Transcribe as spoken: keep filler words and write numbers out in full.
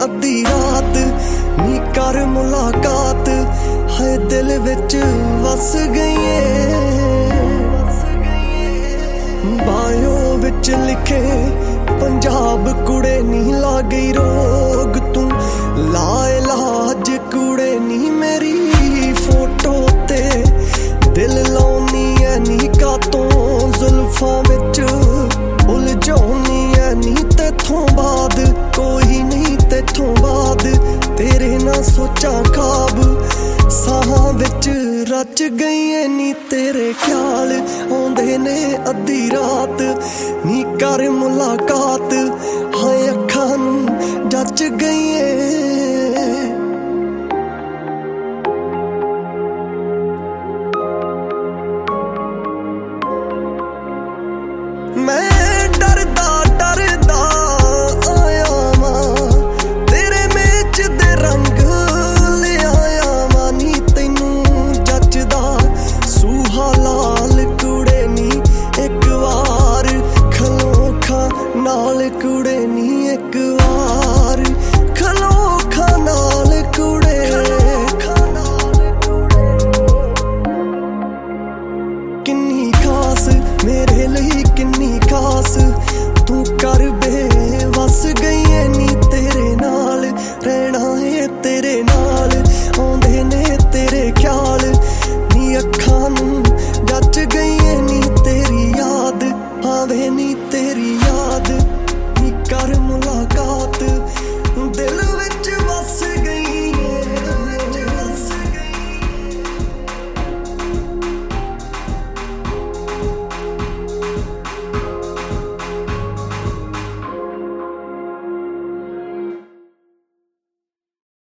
अद्धी रात नी कर मुलाकात है दिल विच वस गई बायो विच लिखे पंजाब कुड़े नी ला गई रोग तू लाए लाज कुड़े नी मेरी फोटो ते दिल लाउनी है नी कातों जुल्फां विच उलझाउनी है नी तेथों बाद कोई नहीं तेथों बाद तेरे ना सोचा ख्वाब साहां विच रच गई है नी तेरे ख्याल आउंदे ने अद्धी रात नी कर मुलाकात हाय अखां नूं जच गई